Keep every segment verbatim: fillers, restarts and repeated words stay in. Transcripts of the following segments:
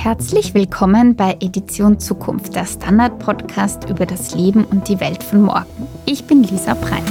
Herzlich willkommen bei Edition Zukunft, der Standard-Podcast über das Leben und die Welt von morgen. Ich bin Lisa Breit.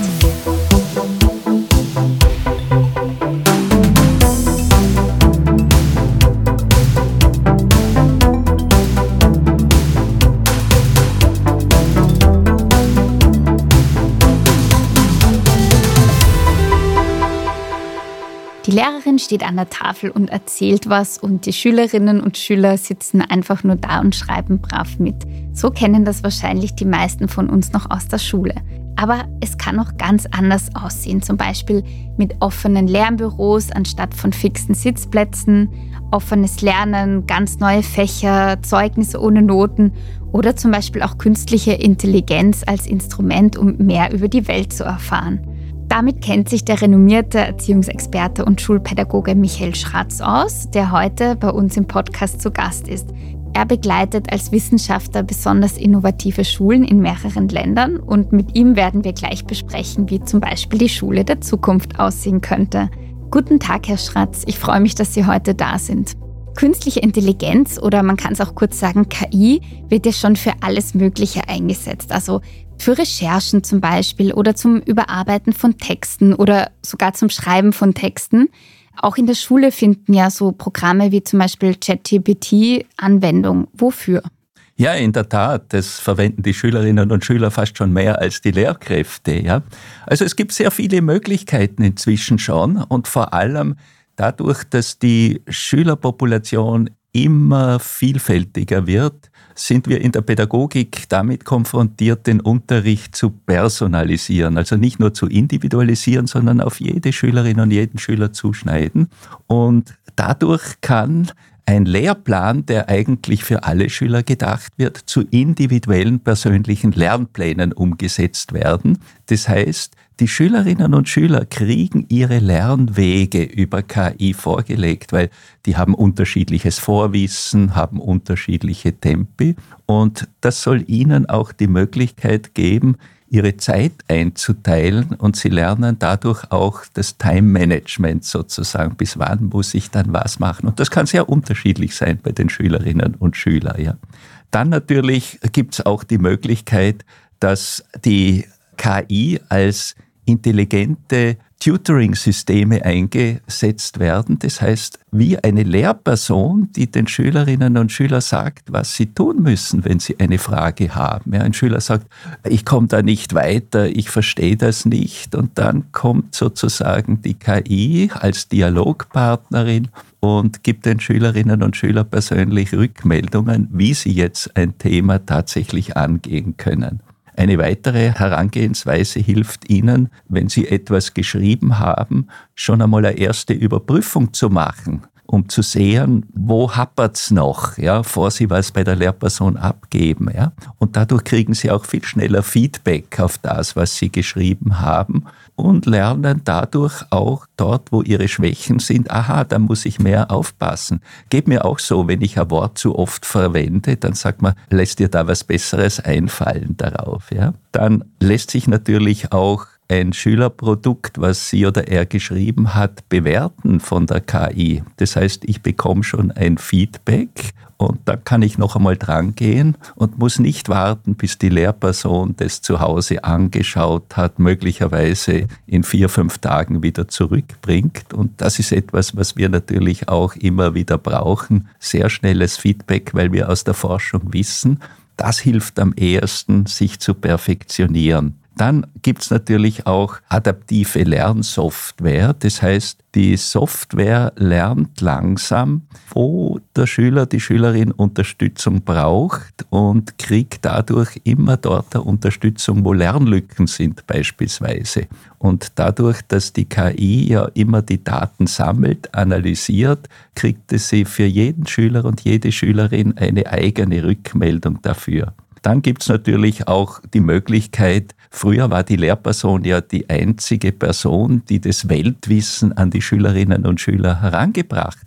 Die Lehrerin steht an der Tafel und erzählt was und die Schülerinnen und Schüler sitzen einfach nur da und schreiben brav mit. So kennen das wahrscheinlich die meisten von uns noch aus der Schule. Aber es kann auch ganz anders aussehen, zum Beispiel mit offenen Lernbüros anstatt von fixen Sitzplätzen, offenes Lernen, ganz neue Fächer, Zeugnisse ohne Noten oder zum Beispiel auch künstliche Intelligenz als Instrument, um mehr über die Welt zu erfahren. Damit kennt sich der renommierte Erziehungsexperte und Schulpädagoge Michael Schratz aus, der heute bei uns im Podcast zu Gast ist. Er begleitet als Wissenschaftler besonders innovative Schulen in mehreren Ländern und mit ihm werden wir gleich besprechen, wie zum Beispiel die Schule der Zukunft aussehen könnte. Guten Tag, Herr Schratz. Ich freue mich, dass Sie heute da sind. Künstliche Intelligenz oder man kann es auch kurz sagen K I wird ja schon für alles Mögliche eingesetzt. Also für Recherchen zum Beispiel oder zum Überarbeiten von Texten oder sogar zum Schreiben von Texten. Auch in der Schule finden ja so Programme wie zum Beispiel ChatGPT Anwendung. Wofür? Ja, in der Tat, das verwenden die Schülerinnen und Schüler fast schon mehr als die Lehrkräfte. Ja? Also es gibt sehr viele Möglichkeiten inzwischen schon und vor allem dadurch, dass die Schülerpopulation immer vielfältiger wird, sind wir in der Pädagogik damit konfrontiert, den Unterricht zu personalisieren. Also nicht nur zu individualisieren, sondern auf jede Schülerin und jeden Schüler zuschneiden. Und dadurch kann ein Lehrplan, der eigentlich für alle Schüler gedacht wird, zu individuellen persönlichen Lernplänen umgesetzt werden. Das heißt, die Schülerinnen und Schüler kriegen ihre Lernwege über K I vorgelegt, weil die haben unterschiedliches Vorwissen, haben unterschiedliche Tempi und das soll ihnen auch die Möglichkeit geben, ihre Zeit einzuteilen und sie lernen dadurch auch das Time-Management sozusagen, bis wann muss ich dann was machen. Und das kann sehr unterschiedlich sein bei den Schülerinnen und Schülern. Ja. Dann natürlich gibt es auch die Möglichkeit, dass die K I als intelligente Tutoring-Systeme eingesetzt werden. Das heißt, wie eine Lehrperson, die den Schülerinnen und Schülern sagt, was sie tun müssen, wenn sie eine Frage haben. Ja, ein Schüler sagt, ich komme da nicht weiter, ich verstehe das nicht. Und dann kommt sozusagen die K I als Dialogpartnerin und gibt den Schülerinnen und Schülern persönlich Rückmeldungen, wie sie jetzt ein Thema tatsächlich angehen können. Eine weitere Herangehensweise hilft Ihnen, wenn Sie etwas geschrieben haben, schon einmal eine erste Überprüfung zu machen, um zu sehen, wo hapert's noch, ja, bevor Sie was bei der Lehrperson abgeben. Ja. Und dadurch kriegen Sie auch viel schneller Feedback auf das, was Sie geschrieben haben und lernen dadurch auch dort, wo Ihre Schwächen sind, aha, da muss ich mehr aufpassen. Geht mir auch so, wenn ich ein Wort zu oft verwende, dann sagt man, lässt dir da was Besseres einfallen darauf. Ja. Dann lässt sich natürlich auch ein Schülerprodukt, was sie oder er geschrieben hat, bewerten von der K I. Das heißt, ich bekomme schon ein Feedback und da kann ich noch einmal dran gehen und muss nicht warten, bis die Lehrperson das zu Hause angeschaut hat, möglicherweise in vier, fünf Tagen wieder zurückbringt. Und das ist etwas, was wir natürlich auch immer wieder brauchen. Sehr schnelles Feedback, weil wir aus der Forschung wissen, das hilft am ehesten, sich zu perfektionieren. Dann gibt es natürlich auch adaptive Lernsoftware. Das heißt, die Software lernt langsam, wo der Schüler, die Schülerin Unterstützung braucht und kriegt dadurch immer dort eine Unterstützung, wo Lernlücken sind beispielsweise. Und dadurch, dass die K I ja immer die Daten sammelt, analysiert, kriegt sie für jeden Schüler und jede Schülerin eine eigene Rückmeldung dafür. Dann gibt es natürlich auch die Möglichkeit, früher war die Lehrperson ja die einzige Person, die das Weltwissen an die Schülerinnen und Schüler herangebracht hat.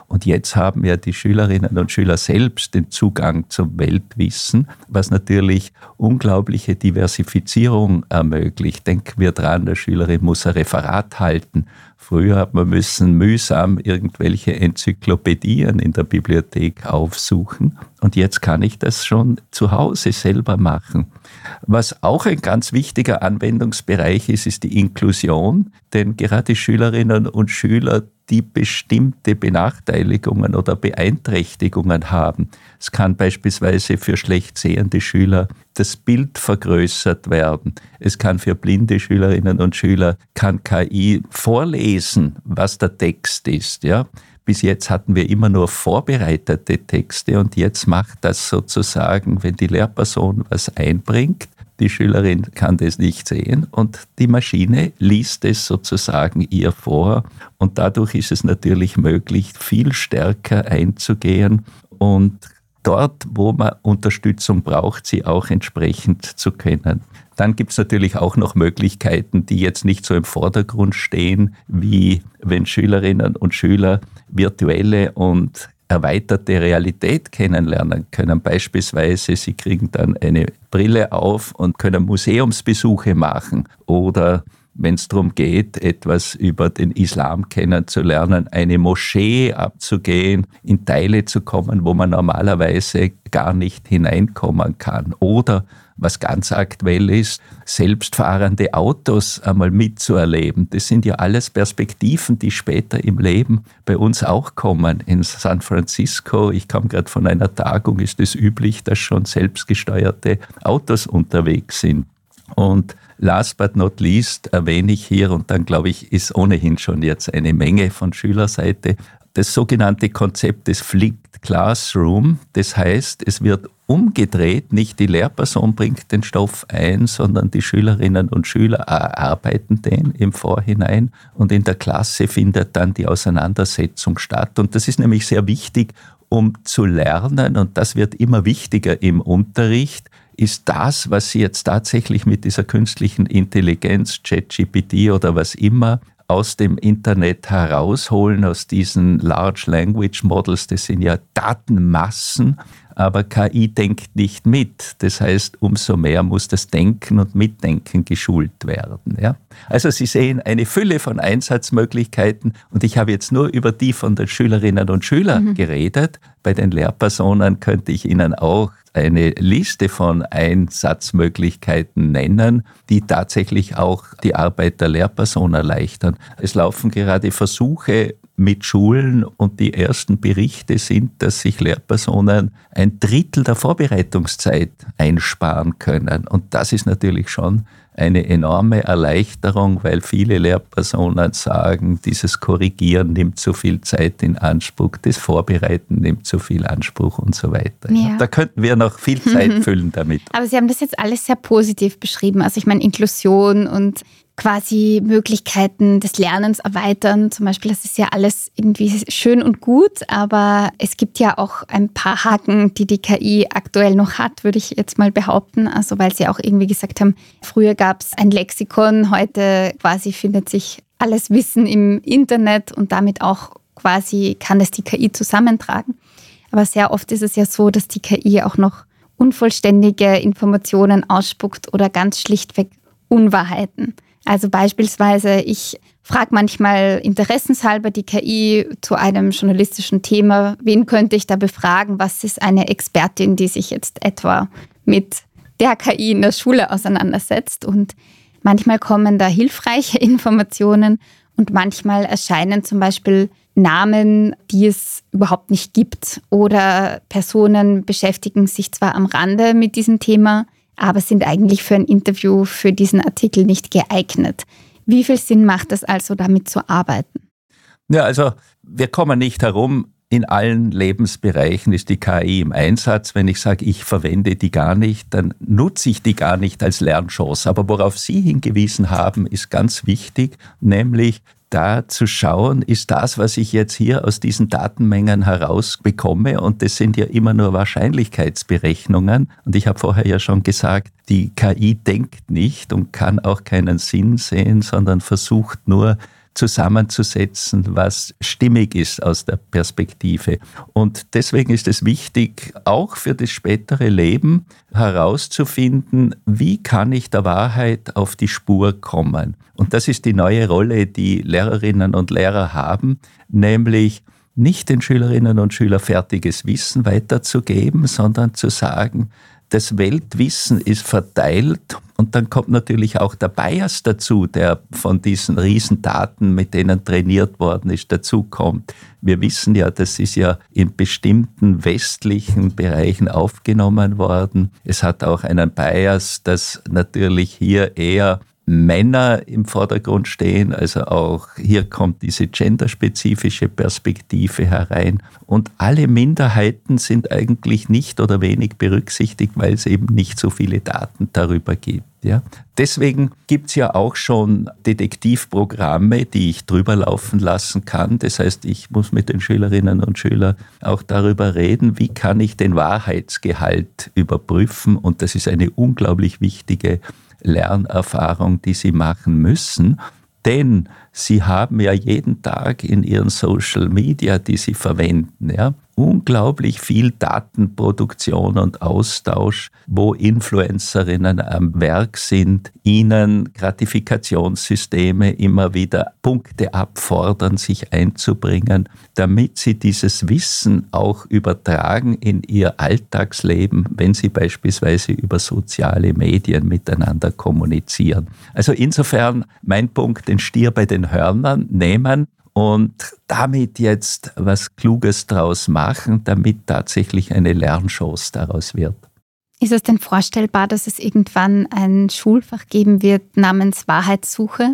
Und jetzt haben ja die Schülerinnen und Schüler selbst den Zugang zum Weltwissen, was natürlich unglaubliche Diversifizierung ermöglicht. Denken wir dran, der Schülerin muss ein Referat halten. Früher hat man müssen mühsam irgendwelche Enzyklopädien in der Bibliothek aufsuchen. Und jetzt kann ich das schon zu Hause selber machen. Was auch ein ganz wichtiger Anwendungsbereich ist, ist die Inklusion. Denn gerade Schülerinnen und Schüler, die bestimmte Benachteiligungen oder Beeinträchtigungen haben. Es kann beispielsweise für schlecht sehende Schüler das Bild vergrößert werden. Es kann für blinde Schülerinnen und Schüler, kann K I vorlesen, was der Text ist. Ja? Bis jetzt hatten wir immer nur vorbereitete Texte und jetzt macht das sozusagen, wenn die Lehrperson was einbringt, die Schülerin kann das nicht sehen und die Maschine liest es sozusagen ihr vor und dadurch ist es natürlich möglich, viel stärker einzugehen und dort, wo man Unterstützung braucht, sie auch entsprechend zu können. Dann gibt es natürlich auch noch Möglichkeiten, die jetzt nicht so im Vordergrund stehen, wie wenn Schülerinnen und Schüler virtuelle und erweiterte Realität kennenlernen können. Beispielsweise, sie kriegen dann eine Brille auf und können Museumsbesuche machen oder wenn es darum geht, etwas über den Islam kennenzulernen, eine Moschee abzugehen, in Teile zu kommen, wo man normalerweise gar nicht hineinkommen kann. Oder, was ganz aktuell ist, selbstfahrende Autos einmal mitzuerleben. Das sind ja alles Perspektiven, die später im Leben bei uns auch kommen. In San Francisco, ich komme gerade von einer Tagung, ist es üblich, dass schon selbstgesteuerte Autos unterwegs sind. Und last but not least erwähne ich hier, und dann glaube ich, ist ohnehin schon jetzt eine Menge von Schülerseite, das sogenannte Konzept des Flipped Classroom. Das heißt, es wird umgedreht, nicht die Lehrperson bringt den Stoff ein, sondern die Schülerinnen und Schüler erarbeiten den im Vorhinein und in der Klasse findet dann die Auseinandersetzung statt. Und das ist nämlich sehr wichtig, um zu lernen, und das wird immer wichtiger im Unterricht, ist das, was Sie jetzt tatsächlich mit dieser künstlichen Intelligenz, ChatGPT oder was immer, aus dem Internet herausholen, aus diesen Large Language Models, das sind ja Datenmassen, aber K I denkt nicht mit. Das heißt, umso mehr muss das Denken und Mitdenken geschult werden. Ja? Also Sie sehen eine Fülle von Einsatzmöglichkeiten und ich habe jetzt nur über die von den Schülerinnen und Schülern mhm. geredet. Bei den Lehrpersonen könnte ich Ihnen auch eine Liste von Einsatzmöglichkeiten nennen, die tatsächlich auch die Arbeit der Lehrperson erleichtern. Es laufen gerade Versuche mit Schulen und die ersten Berichte sind, dass sich Lehrpersonen ein Drittel der Vorbereitungszeit einsparen können. Und das ist natürlich schon eine enorme Erleichterung, weil viele Lehrpersonen sagen, dieses Korrigieren nimmt zu viel Zeit in Anspruch, das Vorbereiten nimmt zu viel Anspruch und so weiter. Ja. Da könnten wir noch viel Zeit mhm. füllen damit. Aber Sie haben das jetzt alles sehr positiv beschrieben. Also ich meine Inklusion und quasi Möglichkeiten des Lernens erweitern. Zum Beispiel, das ist ja alles irgendwie schön und gut, aber es gibt ja auch ein paar Haken, die die K I aktuell noch hat, würde ich jetzt mal behaupten. Also weil Sie auch irgendwie gesagt haben, früher gab es ein Lexikon, heute quasi findet sich alles Wissen im Internet und damit auch quasi kann es die K I zusammentragen. Aber sehr oft ist es ja so, dass die K I auch noch unvollständige Informationen ausspuckt oder ganz schlichtweg Unwahrheiten. Also beispielsweise, ich frage manchmal interessenshalber die K I zu einem journalistischen Thema, wen könnte ich da befragen, was ist eine Expertin, die sich jetzt etwa mit der K I in der Schule auseinandersetzt. Und manchmal kommen da hilfreiche Informationen und manchmal erscheinen zum Beispiel Namen, die es überhaupt nicht gibt. Oder Personen beschäftigen sich zwar am Rande mit diesem Thema, aber sind eigentlich für ein Interview, für diesen Artikel nicht geeignet. Wie viel Sinn macht es also, damit zu arbeiten? Ja, also wir kommen nicht herum. In allen Lebensbereichen ist die K I im Einsatz. Wenn ich sage, ich verwende die gar nicht, dann nutze ich die gar nicht als Lernchance. Aber worauf Sie hingewiesen haben, ist ganz wichtig, nämlich da zu schauen, ist das, was ich jetzt hier aus diesen Datenmengen herausbekomme, und das sind ja immer nur Wahrscheinlichkeitsberechnungen. Und ich habe vorher ja schon gesagt, die K I denkt nicht und kann auch keinen Sinn sehen, sondern versucht nur zusammenzusetzen, was stimmig ist aus der Perspektive. Und deswegen ist es wichtig, auch für das spätere Leben herauszufinden, wie kann ich der Wahrheit auf die Spur kommen. Und das ist die neue Rolle, die Lehrerinnen und Lehrer haben, nämlich nicht den Schülerinnen und Schülern fertiges Wissen weiterzugeben, sondern zu sagen, das Weltwissen ist verteilt und dann kommt natürlich auch der Bias dazu, der von diesen Riesendaten, mit denen trainiert worden ist, dazukommt. Wir wissen ja, das ist ja in bestimmten westlichen Bereichen aufgenommen worden. Es hat auch einen Bias, dass natürlich hier eher Männer im Vordergrund stehen, also auch hier kommt diese genderspezifische Perspektive herein. Und alle Minderheiten sind eigentlich nicht oder wenig berücksichtigt, weil es eben nicht so viele Daten darüber gibt. Ja. Deswegen gibt es ja auch schon Detektivprogramme, die ich drüber laufen lassen kann. Das heißt, ich muss mit den Schülerinnen und Schülern auch darüber reden, wie kann ich den Wahrheitsgehalt überprüfen. Und das ist eine unglaublich wichtige Lernerfahrung, die sie machen müssen, denn sie haben ja jeden Tag in ihren Social Media, die sie verwenden, ja, unglaublich viel Datenproduktion und Austausch, wo Influencerinnen am Werk sind, ihnen Gratifikationssysteme immer wieder Punkte abfordern, sich einzubringen, damit sie dieses Wissen auch übertragen in ihr Alltagsleben, wenn sie beispielsweise über soziale Medien miteinander kommunizieren. Also insofern mein Punkt, den Stier bei den Hörnern nehmen und damit jetzt was Kluges draus machen, damit tatsächlich eine Lernchance daraus wird. Ist es denn vorstellbar, dass es irgendwann ein Schulfach geben wird namens Wahrheitssuche?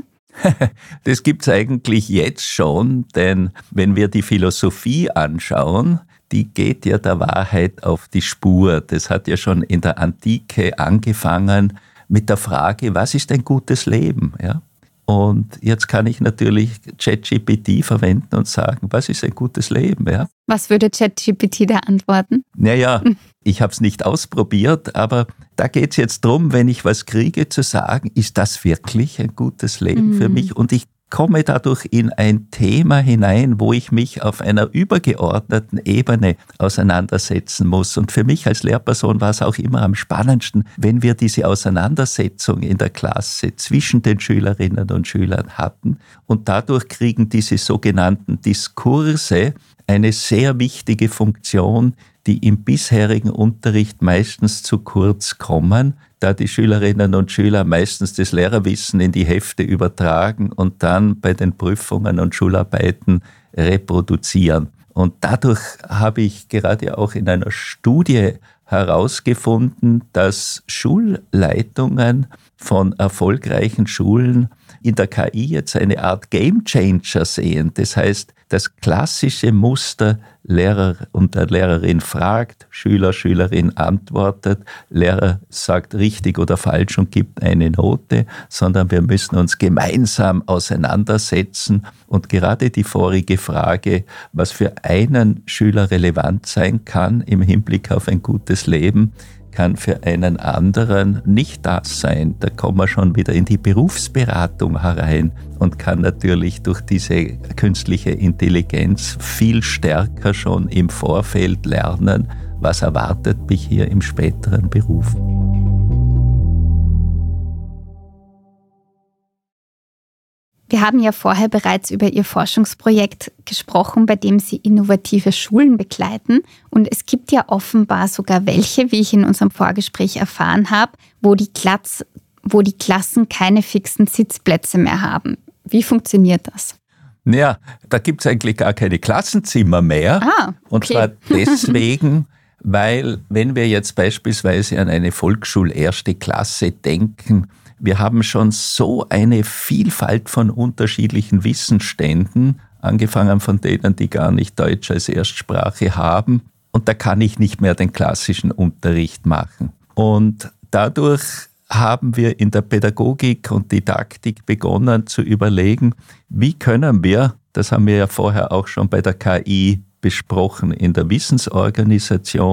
Das gibt es eigentlich jetzt schon, denn wenn wir die Philosophie anschauen, die geht ja der Wahrheit auf die Spur. Das hat ja schon in der Antike angefangen mit der Frage, was ist ein gutes Leben? Ja? Und jetzt kann ich natürlich ChatGPT verwenden und sagen, was ist ein gutes Leben? Ja? Was würde ChatGPT da antworten? Naja, ich habe es nicht ausprobiert, aber da geht es jetzt darum, wenn ich was kriege, zu sagen, ist das wirklich ein gutes Leben mhm. für mich? Und ich komme dadurch in ein Thema hinein, wo ich mich auf einer übergeordneten Ebene auseinandersetzen muss. Und für mich als Lehrperson war es auch immer am spannendsten, wenn wir diese Auseinandersetzung in der Klasse zwischen den Schülerinnen und Schülern hatten. Und dadurch kriegen diese sogenannten Diskurse eine sehr wichtige Funktion, die im bisherigen Unterricht meistens zu kurz kommen, da die Schülerinnen und Schüler meistens das Lehrerwissen in die Hefte übertragen und dann bei den Prüfungen und Schularbeiten reproduzieren. Und dadurch habe ich gerade auch in einer Studie herausgefunden, dass Schulleitungen von erfolgreichen Schulen in der K I jetzt eine Art Gamechanger sehen. Das heißt, das klassische Muster, Lehrer und der Lehrerin fragt, Schüler, Schülerin antwortet, Lehrer sagt richtig oder falsch und gibt eine Note, sondern wir müssen uns gemeinsam auseinandersetzen. Und gerade die vorige Frage, was für einen Schüler relevant sein kann im Hinblick auf ein gutes Leben, kann für einen anderen nicht das sein. Da kommen wir schon wieder in die Berufsberatung herein und kann natürlich durch diese künstliche Intelligenz viel stärker schon im Vorfeld lernen, was erwartet mich hier im späteren Beruf. Wir haben ja vorher bereits über Ihr Forschungsprojekt gesprochen, bei dem Sie innovative Schulen begleiten. Und es gibt ja offenbar sogar welche, wie ich in unserem Vorgespräch erfahren habe, wo die, Klatz, wo die Klassen keine fixen Sitzplätze mehr haben. Wie funktioniert das? Naja, da gibt es eigentlich gar keine Klassenzimmer mehr. Ah, okay. Und zwar deswegen, weil wenn wir jetzt beispielsweise an eine Volksschul-erste Klasse denken, wir haben schon so eine Vielfalt von unterschiedlichen Wissensständen, angefangen von denen, die gar nicht Deutsch als Erstsprache haben. Und da kann ich nicht mehr den klassischen Unterricht machen. Und dadurch haben wir in der Pädagogik und Didaktik begonnen zu überlegen, wie können wir, das haben wir ja vorher auch schon bei der K I besprochen, in der Wissensorganisation,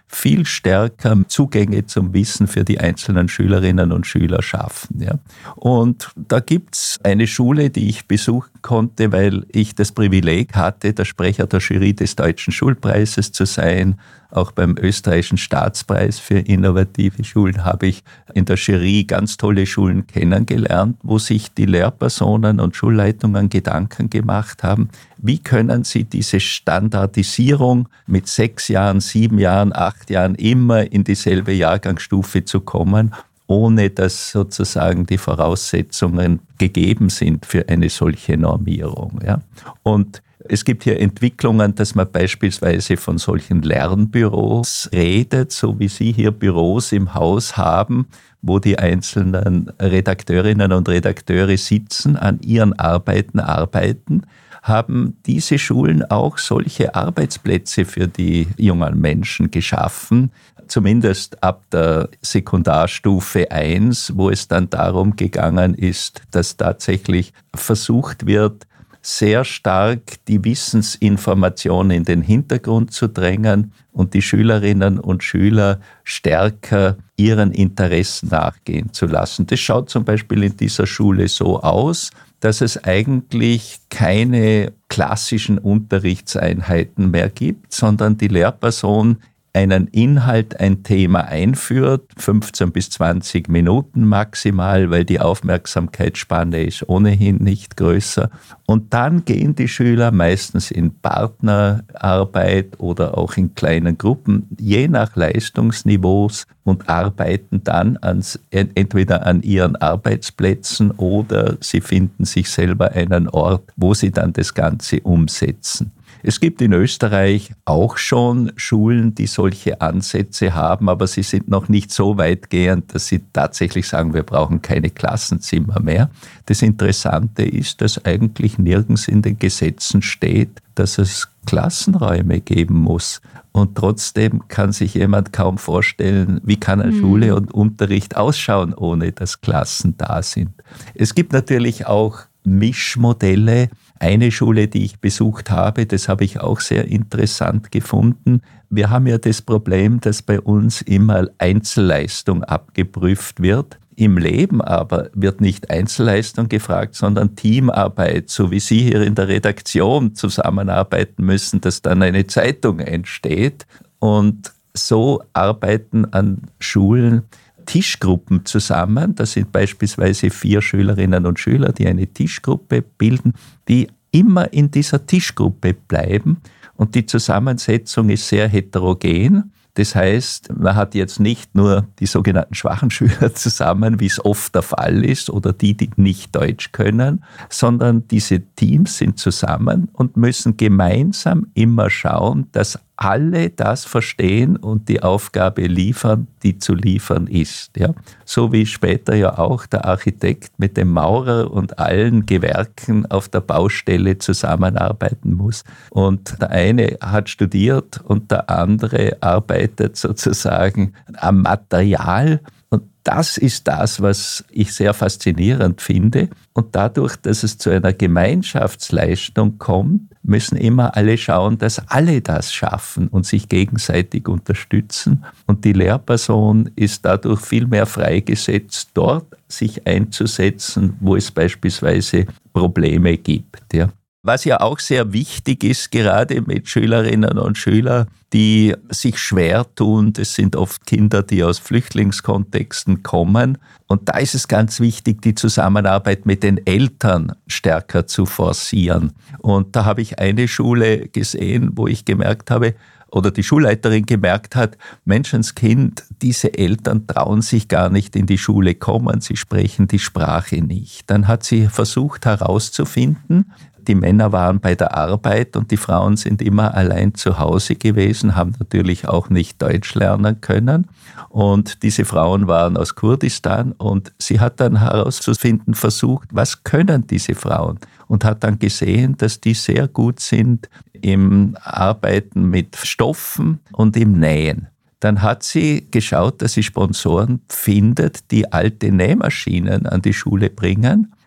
viel stärker Zugänge zum Wissen für die einzelnen Schülerinnen und Schüler schaffen. Ja. Und da gibt's eine Schule, die ich besuchen konnte, weil ich das Privileg hatte, der Sprecher der Jury des Deutschen Schulpreises zu sein. Auch beim österreichischen Staatspreis für innovative Schulen habe ich in der Jury ganz tolle Schulen kennengelernt, wo sich die Lehrpersonen und Schulleitungen Gedanken gemacht haben, wie können sie diese Standardisierung mit sechs Jahren, sieben Jahren, acht Jahren immer in dieselbe Jahrgangsstufe zu kommen, ohne dass sozusagen die Voraussetzungen gegeben sind für eine solche Normierung. Ja. Und es gibt hier Entwicklungen, dass man beispielsweise von solchen Lernbüros redet, so wie Sie hier Büros im Haus haben, wo die einzelnen Redakteurinnen und Redakteure sitzen, an ihren Arbeiten arbeiten, haben diese Schulen auch solche Arbeitsplätze für die jungen Menschen geschaffen, zumindest ab der Sekundarstufe eins, wo es dann darum gegangen ist, dass tatsächlich versucht wird, sehr stark die Wissensinformation in den Hintergrund zu drängen und die Schülerinnen und Schüler stärker ihren Interessen nachgehen zu lassen. Das schaut zum Beispiel in dieser Schule so aus, dass es eigentlich keine klassischen Unterrichtseinheiten mehr gibt, sondern die Lehrperson einen Inhalt, ein Thema einführt, fünfzehn bis zwanzig Minuten maximal, weil die Aufmerksamkeitsspanne ist ohnehin nicht größer. Und dann gehen die Schüler meistens in Partnerarbeit oder auch in kleinen Gruppen, je nach Leistungsniveaus, und arbeiten dann ans, entweder an ihren Arbeitsplätzen oder sie finden sich selber einen Ort, wo sie dann das Ganze umsetzen. Es gibt in Österreich auch schon Schulen, die solche Ansätze haben, aber sie sind noch nicht so weitgehend, dass sie tatsächlich sagen, wir brauchen keine Klassenzimmer mehr. Das Interessante ist, dass eigentlich nirgends in den Gesetzen steht, dass es Klassenräume geben muss. Und trotzdem kann sich jemand kaum vorstellen, wie kann eine mhm. Schule und Unterricht ausschauen, ohne dass Klassen da sind. Es gibt natürlich auch Mischmodelle. Eine Schule, die ich besucht habe, das habe ich auch sehr interessant gefunden. Wir haben ja das Problem, dass bei uns immer Einzelleistung abgeprüft wird. Im Leben aber wird nicht Einzelleistung gefragt, sondern Teamarbeit, so wie Sie hier in der Redaktion zusammenarbeiten müssen, dass dann eine Zeitung entsteht. Und so arbeiten an Schulen Tischgruppen zusammen. Das sind beispielsweise vier Schülerinnen und Schüler, die eine Tischgruppe bilden, die immer in dieser Tischgruppe bleiben. Und die Zusammensetzung ist sehr heterogen. Das heißt, man hat jetzt nicht nur die sogenannten schwachen Schüler zusammen, wie es oft der Fall ist, oder die, die nicht Deutsch können, sondern diese Teams sind zusammen und müssen gemeinsam immer schauen, dass alle das verstehen und die Aufgabe liefern, die zu liefern ist. Ja? So wie später ja auch der Architekt mit dem Maurer und allen Gewerken auf der Baustelle zusammenarbeiten muss. Und der eine hat studiert und der andere arbeitet sozusagen am Material. Und das ist das, was ich sehr faszinierend finde. Und dadurch, dass es zu einer Gemeinschaftsleistung kommt, müssen immer alle schauen, dass alle das schaffen und sich gegenseitig unterstützen. Und die Lehrperson ist dadurch viel mehr freigesetzt, dort sich einzusetzen, wo es beispielsweise Probleme gibt. Ja. Was ja auch sehr wichtig ist, gerade mit Schülerinnen und Schülern, die sich schwer tun, das sind oft Kinder, die aus Flüchtlingskontexten kommen. Und da ist es ganz wichtig, die Zusammenarbeit mit den Eltern stärker zu forcieren. Und da habe ich eine Schule gesehen, wo ich gemerkt habe, oder die Schulleiterin gemerkt hat, Menschenskind, diese Eltern trauen sich gar nicht in die Schule kommen, sie sprechen die Sprache nicht. Dann hat sie versucht herauszufinden, die Männer waren bei der Arbeit und die Frauen sind immer allein zu Hause gewesen, haben natürlich auch nicht Deutsch lernen können. Und diese Frauen waren aus Kurdistan und sie hat dann herauszufinden versucht, was können diese Frauen? Und hat dann gesehen, dass die sehr gut sind im Arbeiten mit Stoffen und im Nähen. Dann hat sie geschaut, dass sie Sponsoren findet, die alte Nähmaschinen an die Schule bringen.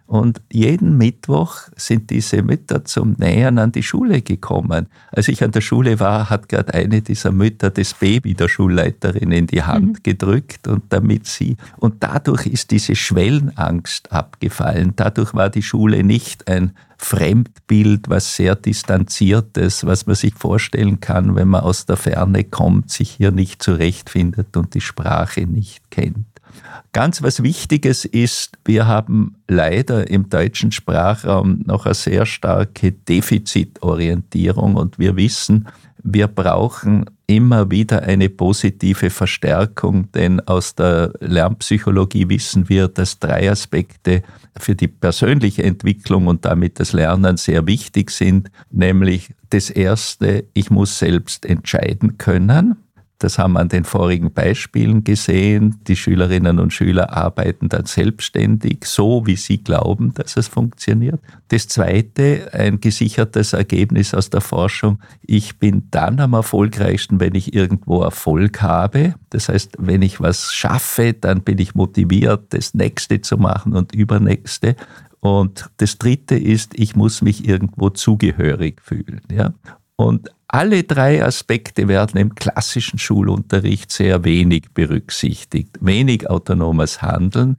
Und jeden Mittwoch sind diese Mütter zum Nähern an die Schule gekommen. Als ich an der Schule war, hat gerade eine dieser Mütter das Baby der Schulleiterin in die Hand mhm. gedrückt und damit sie, und dadurch ist diese Schwellenangst abgefallen. Dadurch war die Schule nicht ein Fremdbild, was sehr distanziertes, was man sich vorstellen kann, wenn man aus der Ferne kommt, sich hier nicht zurechtfindet und die Sprache nicht kennt. Ganz was Wichtiges ist, wir haben leider im deutschen Sprachraum noch eine sehr starke Defizitorientierung und wir wissen, wir brauchen immer wieder eine positive Verstärkung, denn aus der Lernpsychologie wissen wir, dass drei Aspekte für die persönliche Entwicklung und damit das Lernen sehr wichtig sind, nämlich das erste, ich muss selbst entscheiden können. Das haben wir an den vorigen Beispielen gesehen. Die Schülerinnen und Schüler arbeiten dann selbstständig, so wie sie glauben, dass es funktioniert. Das Zweite, ein gesichertes Ergebnis aus der Forschung. Ich bin dann am erfolgreichsten, wenn ich irgendwo Erfolg habe. Das heißt, wenn ich was schaffe, dann bin ich motiviert, das Nächste zu machen und Übernächste. Und das Dritte ist, ich muss mich irgendwo zugehörig fühlen. Ja? Und alle drei Aspekte werden im klassischen Schulunterricht sehr wenig berücksichtigt. Wenig autonomes Handeln,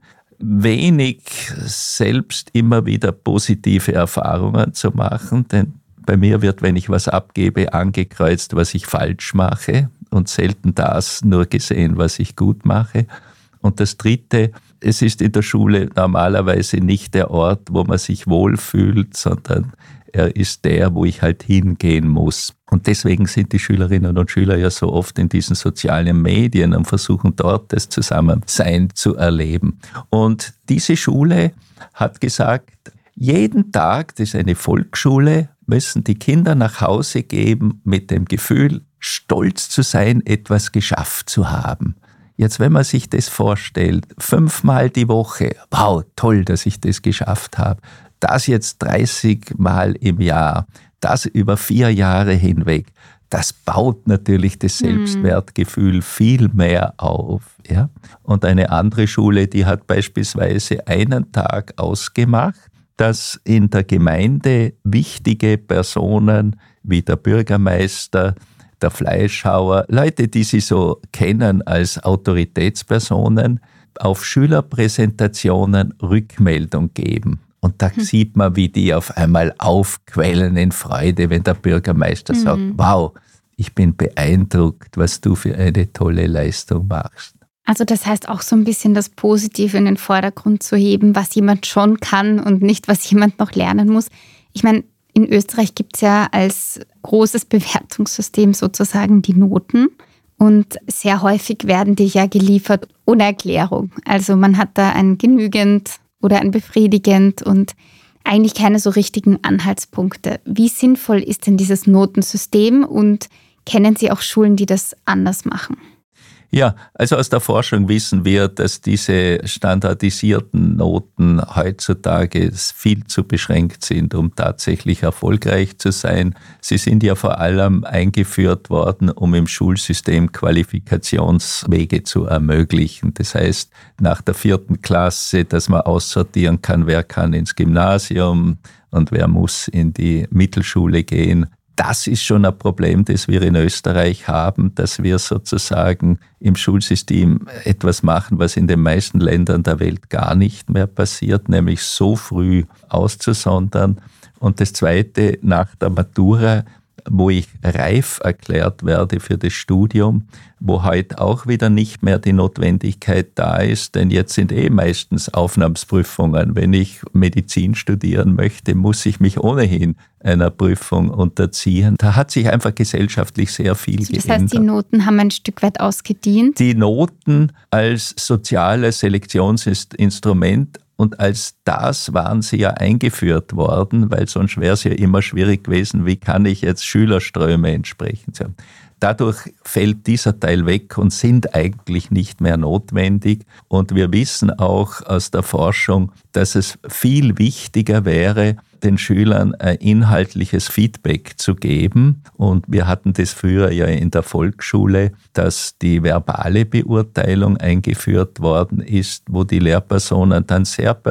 wenig selbst immer wieder positive Erfahrungen zu machen, denn bei mir wird, wenn ich was abgebe, angekreuzt, was ich falsch mache und selten das nur gesehen, was ich gut mache. Und das Dritte, es ist in der Schule normalerweise nicht der Ort, wo man sich wohlfühlt, sondern er ist der, wo ich halt hingehen muss. Und deswegen sind die Schülerinnen und Schüler ja so oft in diesen sozialen Medien und versuchen dort das Zusammensein zu erleben. Und diese Schule hat gesagt, jeden Tag, das ist eine Volksschule, müssen die Kinder nach Hause gehen mit dem Gefühl, stolz zu sein, etwas geschafft zu haben. Jetzt, wenn man sich das vorstellt, fünfmal die Woche, wow, toll, dass ich das geschafft habe. Das jetzt dreißig Mal im Jahr, das über vier Jahre hinweg, das baut natürlich das Selbstwertgefühl mhm. viel mehr auf. Ja? Und eine andere Schule, die hat beispielsweise einen Tag ausgemacht, dass in der Gemeinde wichtige Personen wie der Bürgermeister, der Fleischhauer, Leute, die sie so kennen als Autoritätspersonen, auf Schülerpräsentationen Rückmeldung geben. Und da hm. sieht man, wie die auf einmal aufquellen in Freude, wenn der Bürgermeister mhm. sagt, wow, ich bin beeindruckt, was du für eine tolle Leistung machst. Also das heißt auch so ein bisschen das Positive in den Vordergrund zu heben, was jemand schon kann und nicht, was jemand noch lernen muss. Ich meine, in Österreich gibt es ja als großes Bewertungssystem sozusagen die Noten. Und sehr häufig werden die ja geliefert ohne Erklärung. Also man hat da ein genügend oder ein befriedigend und eigentlich keine so richtigen Anhaltspunkte. Wie sinnvoll ist denn dieses Notensystem und kennen Sie auch Schulen, die das anders machen? Ja, also aus der Forschung wissen wir, dass diese standardisierten Noten heutzutage viel zu beschränkt sind, um tatsächlich erfolgreich zu sein. Sie sind ja vor allem eingeführt worden, um im Schulsystem Qualifikationswege zu ermöglichen. Das heißt, nach der vierten Klasse, dass man aussortieren kann, wer kann ins Gymnasium und wer muss in die Mittelschule gehen. Das ist schon ein Problem, das wir in Österreich haben, dass wir sozusagen im Schulsystem etwas machen, was in den meisten Ländern der Welt gar nicht mehr passiert, nämlich so früh auszusondern. Und das Zweite, nach der Matura, wo ich reif erklärt werde für das Studium, wo heute auch wieder nicht mehr die Notwendigkeit da ist, denn jetzt sind eh meistens Aufnahmsprüfungen. Wenn ich Medizin studieren möchte, muss ich mich ohnehin einer Prüfung unterziehen. Da hat sich einfach gesellschaftlich sehr viel also das geändert. Das heißt, die Noten haben ein Stück weit ausgedient? Die Noten als soziales Selektionsinstrument und als das waren sie ja eingeführt worden, weil sonst wäre es ja immer schwierig gewesen, wie kann ich jetzt Schülerströme entsprechend haben. Dadurch fällt dieser Teil weg und sind eigentlich nicht mehr notwendig. Und wir wissen auch aus der Forschung, dass es viel wichtiger wäre, den Schülern ein inhaltliches Feedback zu geben. Und wir hatten das früher ja in der Volksschule, dass die verbale Beurteilung eingeführt worden ist, wo die Lehrpersonen dann sehr persönlich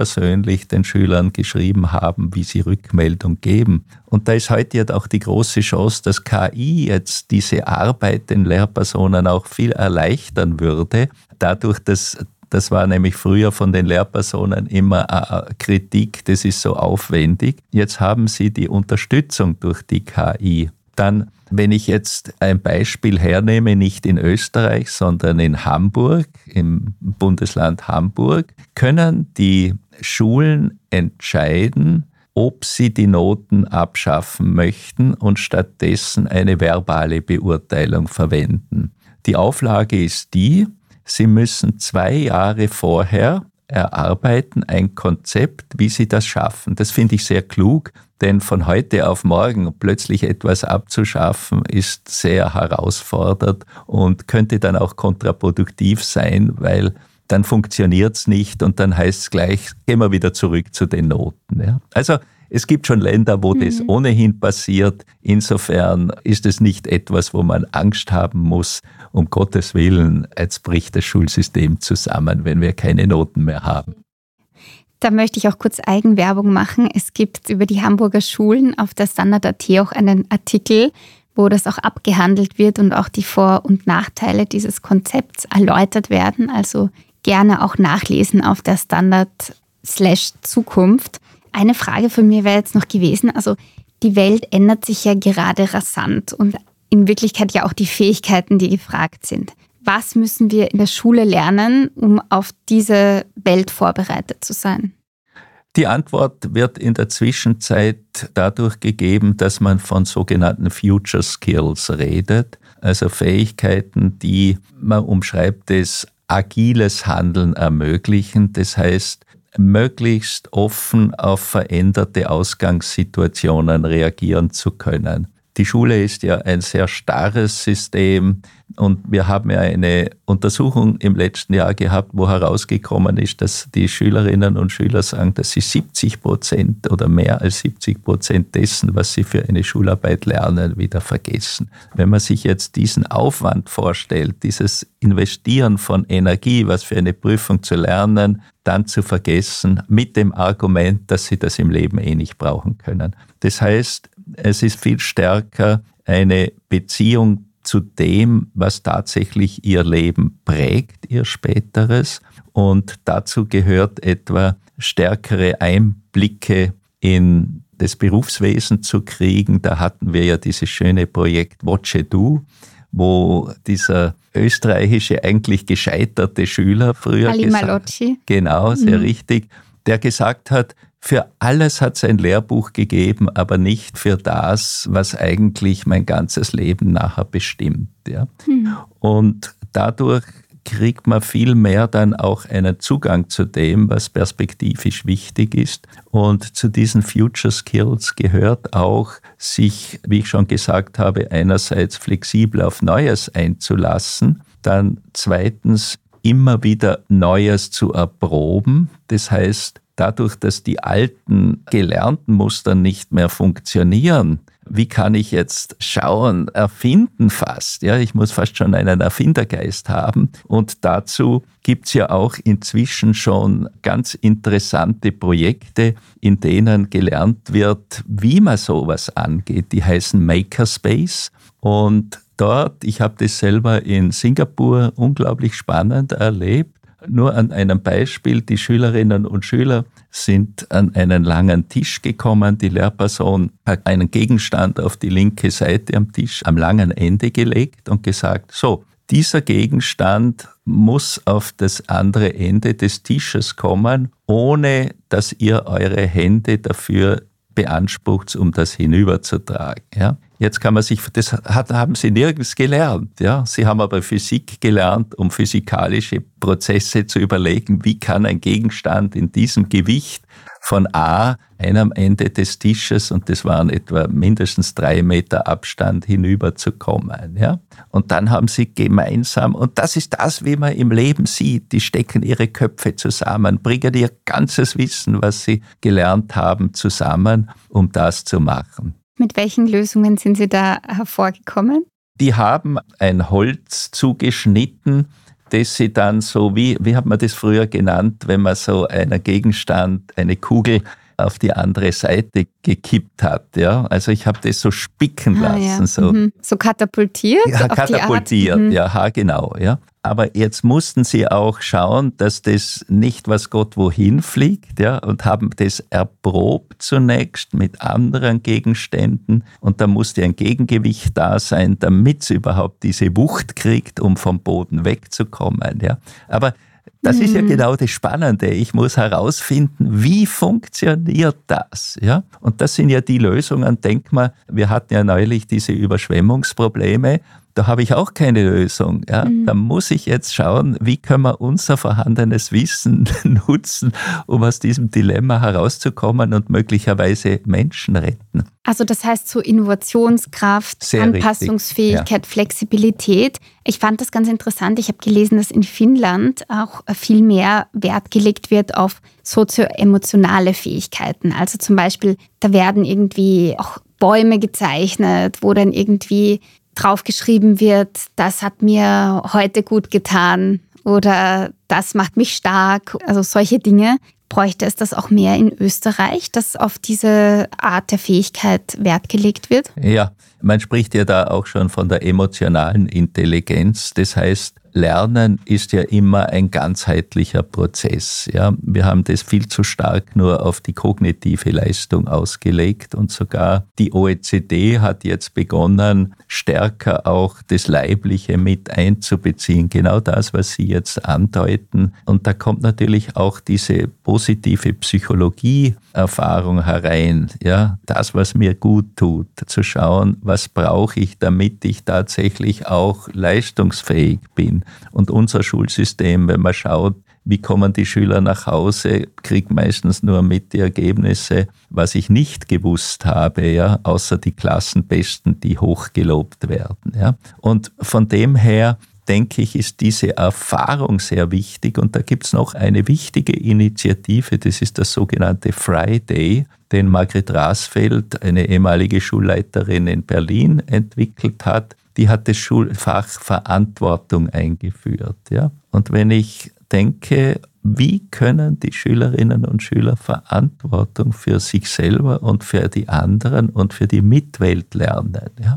eigentlich den Schülern geschrieben haben, wie sie Rückmeldung geben. Und da ist heute ja auch die große Chance, dass K I jetzt diese Arbeit den Lehrpersonen auch viel erleichtern würde, dadurch, dass das war nämlich früher von den Lehrpersonen immer eine Kritik, das ist so aufwendig. Jetzt haben sie die Unterstützung durch die K I. Dann, wenn ich jetzt ein Beispiel hernehme, nicht in Österreich, sondern in Hamburg, im Bundesland Hamburg, können die Schulen entscheiden, ob sie die Noten abschaffen möchten und stattdessen eine verbale Beurteilung verwenden. Die Auflage ist die, sie müssen zwei Jahre vorher erarbeiten ein Konzept, wie sie das schaffen. Das finde ich sehr klug, denn von heute auf morgen plötzlich etwas abzuschaffen, ist sehr herausfordernd und könnte dann auch kontraproduktiv sein, weil dann funktioniert es nicht und dann heißt es gleich, gehen wir wieder zurück zu den Noten. Ja. Also es gibt schon Länder, wo mhm. das ohnehin passiert. Insofern ist es nicht etwas, wo man Angst haben muss. Um Gottes Willen, jetzt bricht das Schulsystem zusammen, wenn wir keine Noten mehr haben. Da möchte ich auch kurz Eigenwerbung machen. Es gibt über die Hamburger Schulen auf der Standard Punkt at auch einen Artikel, wo das auch abgehandelt wird und auch die Vor- und Nachteile dieses Konzepts erläutert werden. Also gerne auch nachlesen auf der Standard slash Zukunft. Eine Frage von mir wäre jetzt noch gewesen, also die Welt ändert sich ja gerade rasant und in Wirklichkeit ja auch die Fähigkeiten, die gefragt sind. Was müssen wir in der Schule lernen, um auf diese Welt vorbereitet zu sein? Die Antwort wird in der Zwischenzeit dadurch gegeben, dass man von sogenannten Future Skills redet, also Fähigkeiten, die, man umschreibt es, agiles Handeln ermöglichen. Das heißt, möglichst offen auf veränderte Ausgangssituationen reagieren zu können. Die Schule ist ja ein sehr starres System und wir haben ja eine Untersuchung im letzten Jahr gehabt, wo herausgekommen ist, dass die Schülerinnen und Schüler sagen, dass sie siebzig Prozent oder mehr als siebzig Prozent dessen, was sie für eine Schularbeit lernen, wieder vergessen. Wenn man sich jetzt diesen Aufwand vorstellt, dieses Investieren von Energie, was für eine Prüfung zu lernen, dann zu vergessen, mit dem Argument, dass sie das im Leben eh nicht brauchen können. Das heißt, es ist viel stärker eine Beziehung zu dem, was tatsächlich ihr Leben prägt, ihr späteres. Und dazu gehört etwa stärkere Einblicke in das Berufswesen zu kriegen. Da hatten wir ja dieses schöne Projekt Watch It Do, wo dieser österreichische, eigentlich gescheiterte Schüler früher Ali gesagt, Malocci. Genau, sehr mhm. richtig, der gesagt hat, für alles hat es ein Lehrbuch gegeben, aber nicht für das, was eigentlich mein ganzes Leben nachher bestimmt. Ja. Mhm. Und dadurch kriegt man viel mehr dann auch einen Zugang zu dem, was perspektivisch wichtig ist. Und zu diesen Future Skills gehört auch, sich, wie ich schon gesagt habe, einerseits flexibel auf Neues einzulassen, dann zweitens immer wieder Neues zu erproben. Das heißt, dadurch, dass die alten gelernten Muster nicht mehr funktionieren, wie kann ich jetzt schauen, erfinden fast? Ja, ich muss fast schon einen Erfindergeist haben. Und dazu gibt es ja auch inzwischen schon ganz interessante Projekte, in denen gelernt wird, wie man sowas angeht. Die heißen Makerspace. Und dort, ich habe das selber in Singapur unglaublich spannend erlebt. Nur an einem Beispiel, die Schülerinnen und Schüler sind an einen langen Tisch gekommen. Die Lehrperson hat einen Gegenstand auf die linke Seite am Tisch am langen Ende gelegt und gesagt, so, dieser Gegenstand muss auf das andere Ende des Tisches kommen, ohne dass ihr eure Hände dafür beansprucht, um das hinüberzutragen. Ja? Jetzt kann man sich, das hat, haben sie nirgends gelernt. Ja? Sie haben aber Physik gelernt, um physikalische Prozesse zu überlegen, wie kann ein Gegenstand in diesem Gewicht von A, einem Ende des Tisches, und das waren etwa mindestens drei Meter Abstand, hinüberzukommen. Ja? Und dann haben sie gemeinsam, und das ist das, wie man im Leben sieht, die stecken ihre Köpfe zusammen, bringen ihr ganzes Wissen, was sie gelernt haben, zusammen, um das zu machen. Mit welchen Lösungen sind Sie da hervorgekommen? Die haben ein Holz zugeschnitten, das sie dann so, wie, wie hat man das früher genannt, wenn man so einen Gegenstand, eine Kugel auf die andere Seite gekippt hat. Ja? Also ich habe das so spicken ah, lassen. Ja. So, mhm. so katapultiert? ja, auf katapultiert, die Art? Mhm. ja, genau. Ja. Aber jetzt mussten sie auch schauen, dass das nicht was Gott wohin fliegt, ja, und haben das erprobt zunächst mit anderen Gegenständen. Und da musste ein Gegengewicht da sein, damit es überhaupt diese Wucht kriegt, um vom Boden wegzukommen. Ja. Aber das ist ja genau das Spannende. Ich muss herausfinden, wie funktioniert das? Ja? Und das sind ja die Lösungen. Denk mal, wir hatten ja neulich diese Überschwemmungsprobleme. Da habe ich auch keine Lösung. Ja? Mhm. Da muss ich jetzt schauen, wie können wir unser vorhandenes Wissen nutzen, um aus diesem Dilemma herauszukommen und möglicherweise Menschen retten. Also das heißt so Innovationskraft, Sehr Anpassungsfähigkeit, ja. Flexibilität. Ich fand das ganz interessant. Ich habe gelesen, dass in Finnland auch viel mehr Wert gelegt wird auf sozioemotionale Fähigkeiten. Also zum Beispiel, da werden irgendwie auch Bäume gezeichnet, wo dann irgendwie draufgeschrieben wird, das hat mir heute gut getan oder das macht mich stark. Also solche Dinge. Bräuchte es das auch mehr in Österreich, dass auf diese Art der Fähigkeit Wert gelegt wird? Ja, man spricht ja da auch schon von der emotionalen Intelligenz. Das heißt, Lernen ist ja immer ein ganzheitlicher Prozess. Ja, wir haben das viel zu stark nur auf die kognitive Leistung ausgelegt und sogar die O E C D hat jetzt begonnen, stärker auch das Leibliche mit einzubeziehen. Genau das, was Sie jetzt andeuten. Und da kommt natürlich auch diese positive Psychologie-Erfahrung herein. Ja, das, was mir gut tut, zu schauen, was brauche ich, damit ich tatsächlich auch leistungsfähig bin. Und unser Schulsystem, wenn man schaut, wie kommen die Schüler nach Hause, kriegt meistens nur mit die Ergebnisse, was ich nicht gewusst habe, ja, außer die Klassenbesten, die hochgelobt werden. Ja. Und von dem her denke ich, ist diese Erfahrung sehr wichtig. Und da gibt es noch eine wichtige Initiative, das ist das sogenannte Friday, den Margret Rasfeld, eine ehemalige Schulleiterin in Berlin, entwickelt hat. Die hat das Schulfach Verantwortung eingeführt. Ja? Und wenn ich denke, wie können die Schülerinnen und Schüler Verantwortung für sich selber und für die anderen und für die Mitwelt lernen? Ja?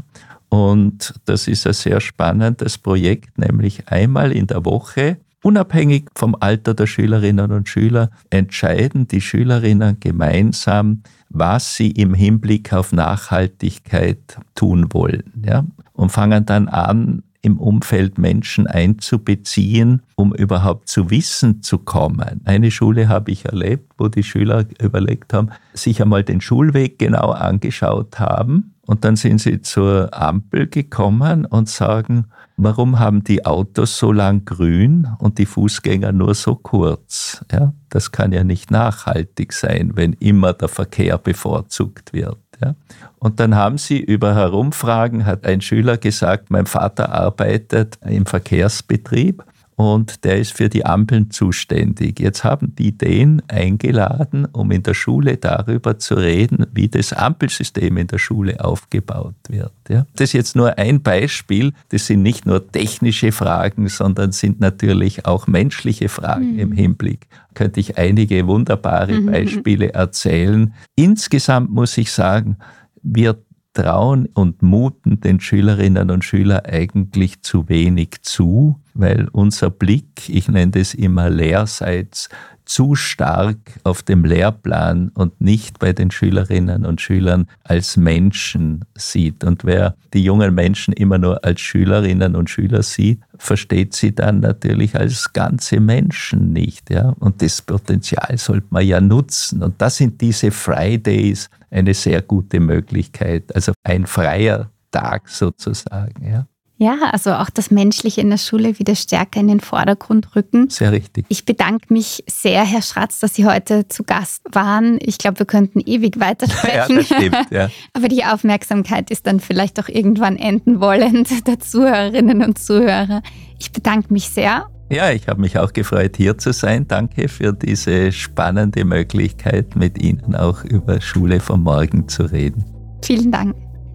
Und das ist ein sehr spannendes Projekt, nämlich einmal in der Woche, unabhängig vom Alter der Schülerinnen und Schüler, entscheiden die Schülerinnen gemeinsam, was sie im Hinblick auf Nachhaltigkeit tun wollen. Ja? Und fangen dann an, im Umfeld Menschen einzubeziehen, um überhaupt zu Wissen zu kommen. Eine Schule habe ich erlebt, wo die Schüler überlegt haben, sich einmal den Schulweg genau angeschaut haben und dann sind sie zur Ampel gekommen und sagen, warum haben die Autos so lang grün und die Fußgänger nur so kurz? Ja, das kann ja nicht nachhaltig sein, wenn immer der Verkehr bevorzugt wird. Ja. Und dann haben sie über Herumfragen, hat ein Schüler gesagt, mein Vater arbeitet im Verkehrsbetrieb und der ist für die Ampeln zuständig. Jetzt haben die den eingeladen, um in der Schule darüber zu reden, wie das Ampelsystem in der Schule aufgebaut wird. Ja. Das ist jetzt nur ein Beispiel. Das sind nicht nur technische Fragen, sondern sind natürlich auch menschliche Fragen mhm. im Hinblick. Könnte ich einige wunderbare mhm. Beispiele erzählen. Insgesamt muss ich sagen, wir trauen und muten den Schülerinnen und Schülern eigentlich zu wenig zu, weil unser Blick, ich nenne das immer lehrseits, zu stark auf dem Lehrplan und nicht bei den Schülerinnen und Schülern als Menschen sieht. Und wer die jungen Menschen immer nur als Schülerinnen und Schüler sieht, versteht sie dann natürlich als ganze Menschen nicht. Ja? Und das Potenzial sollte man ja nutzen. Und das sind diese Fridays eine sehr gute Möglichkeit. Also ein freier Tag sozusagen. Ja. Ja, also auch das Menschliche in der Schule wieder stärker in den Vordergrund rücken. Sehr richtig. Ich bedanke mich sehr, Herr Schratz, dass Sie heute zu Gast waren. Ich glaube, wir könnten ewig weitersprechen. Ja, das stimmt, ja. Aber die Aufmerksamkeit ist dann vielleicht auch irgendwann enden wollend der Zuhörerinnen und Zuhörer. Ich bedanke mich sehr. Ja, ich habe mich auch gefreut, hier zu sein. Danke für diese spannende Möglichkeit, mit Ihnen auch über Schule von morgen zu reden. Vielen Dank.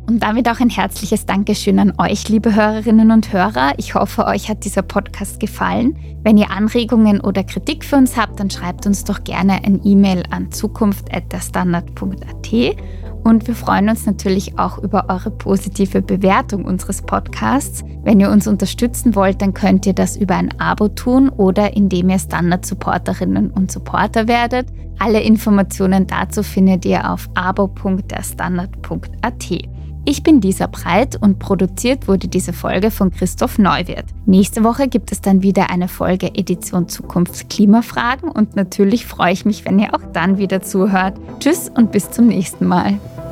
Und damit auch ein herzliches Dankeschön an euch, liebe Hörerinnen und Hörer. Ich hoffe, euch hat dieser Podcast gefallen. Wenn ihr Anregungen oder Kritik für uns habt, dann schreibt uns doch gerne ein E-Mail an zukunft at der standard punkt a t. Und wir freuen uns natürlich auch über eure positive Bewertung unseres Podcasts. Wenn ihr uns unterstützen wollt, dann könnt ihr das über ein Abo tun oder indem ihr Standard-Supporterinnen und Supporter werdet. Alle Informationen dazu findet ihr auf abo punkt der standard punkt a t. Ich bin Lisa Breit und produziert wurde diese Folge von Christoph Neuwirth. Nächste Woche gibt es dann wieder eine Folge Edition Zukunft Klimafragen und natürlich freue ich mich, wenn ihr auch dann wieder zuhört. Tschüss und bis zum nächsten Mal.